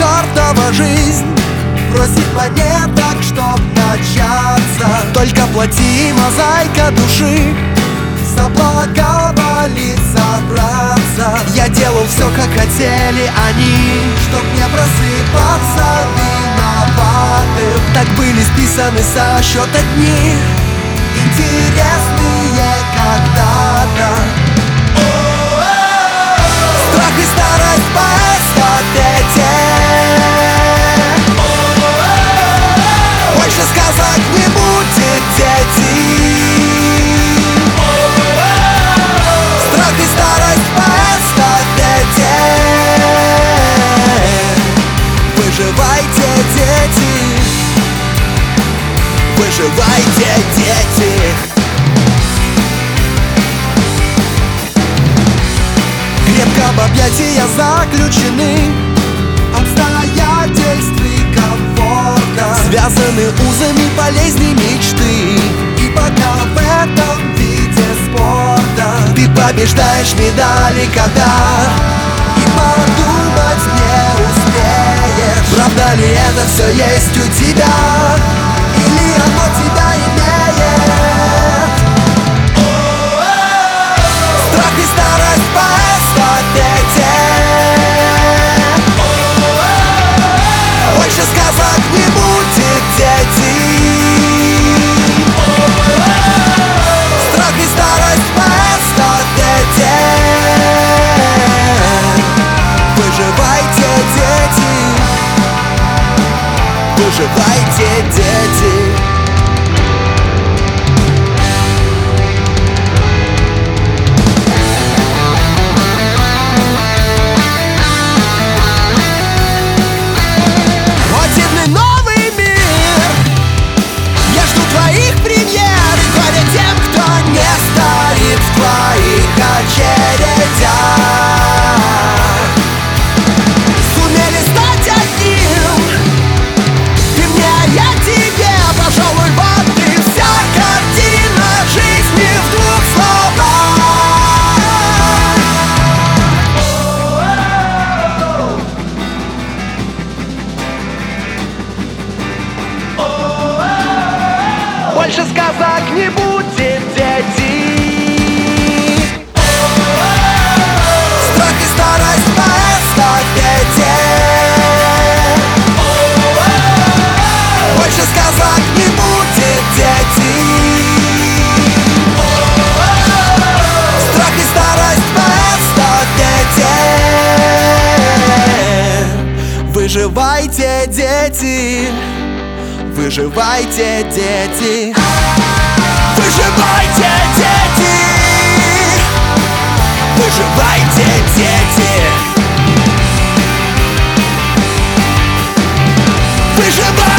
чертова жизнь просит монеток, чтоб начаться. Только плати, мозаика души, соблаговолит собраться. Я делал все, как хотели они, чтоб не просыпаться виноватым. Так были списаны со счета дни, интересные когда-то. Страх и старость по эстафете. Больше сказок не будет, дети. Страх и старость по эстафете. Выживайте, дети. Выживайте, дети. Крепко в объятия заключены, обстоятельств и комфорта, связаны узами болезни мечты. И пока в этом виде спорта ты побеждаешь медали, когда и подумать не успеешь, правда ли это все есть у тебя, или оно тебя имеет. Страх и старость по эстафете. Больше сказок не будет, дети. Страх и старость по эстафете. Выживайте, дети. Выживайте, дети. Сумели стать одним. Ты мне, а я тебе. Пожалуй, вот и вся картина жизни в двух словах. Больше сказок не будет, дети. Больше сказок не будет, дети. Страх и старость по эстафете. Выживайте, дети. Выживайте, дети. Выживайте, дети. Выживайте, дети. Выживайте!